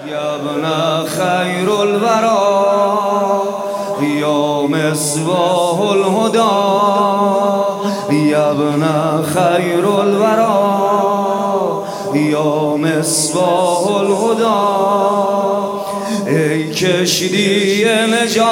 یا ابن خیر الورا یا مصباح الهدى یا ابن خیر الورا یا مصباح الهدى ای کشتی نجات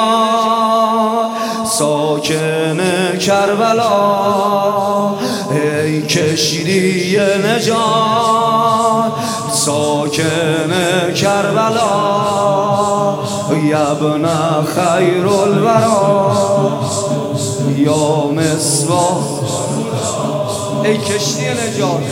ساکن کربلا ای کشتی نجات ساکن کربلا یا ابن خیر الورا یا مصباح ای کشتی نجات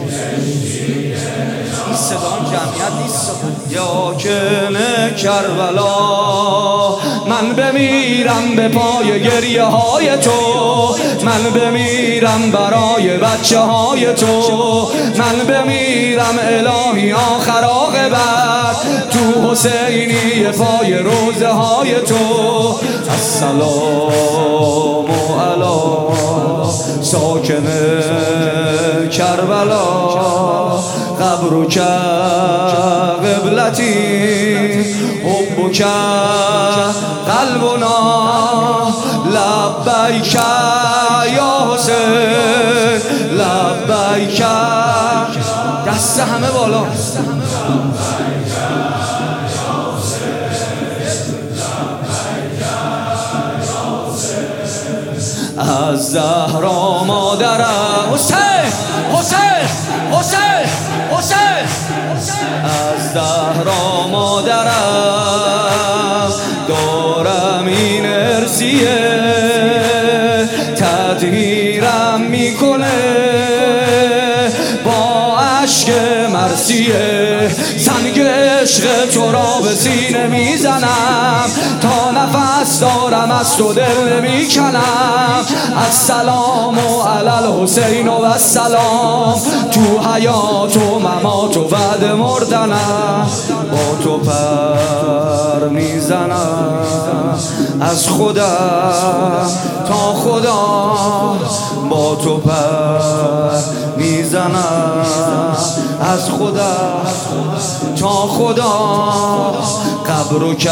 این صدا جمعیت نیست یا کن کربلا من بمیرم به پای گریه های تو من بمیرم برای بچه های تو من بمیرم الهی آخر عاقبت تو حسینی پای روزه های تو السلام علی ساکن کربلا قبرک قبلتی حبک قلبنا لبیک یا حسین لبیک دست همه بالا از زهرا مادرم حسین حسین حسین حسین از زهرا مادرم دارم این ارثیه تطهیرم میکنه با عشق مرثیه سنگ عشق تو را به سینه میزنم تا نفس دارم از تو دل نمیکنم السلام علی الحسین و السلام تو حیات و ممات و بعد مردنم با تو پر میزنم از خودم تا خدا با تو پر میزنم از خودم تا خدا قبرک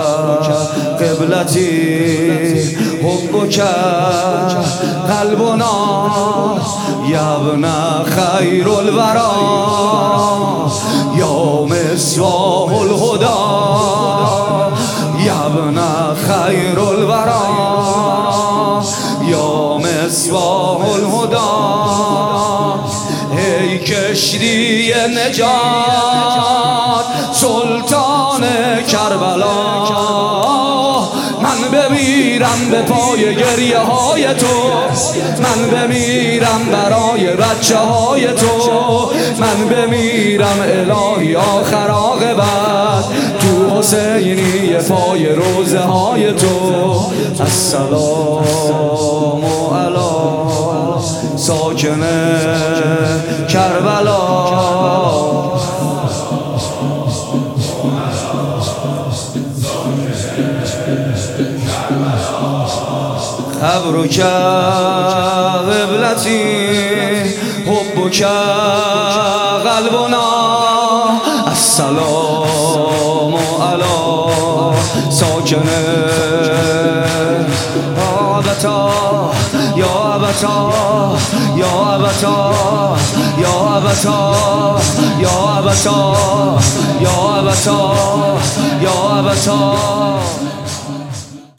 قبلتی حبک قلبنا یا ابن خیر الورا یا مصباح الهدى یا ابن خیر الورا یا مصباح الهدى ای کشتی نجات سلطان کربلا من بمیرم به پای گریه های تو من بمیرم برای بچه های تو من بمیرم الهی آخر عاقبت تو حسینی پای روزه های تو السلام علی ساکن کربلا قبرک قبلتی حبک قلبنا السلام علی ساکن آبتا یا ابتا یا ابتا یا ابتا یا ابتا یا ابتا یا ابتا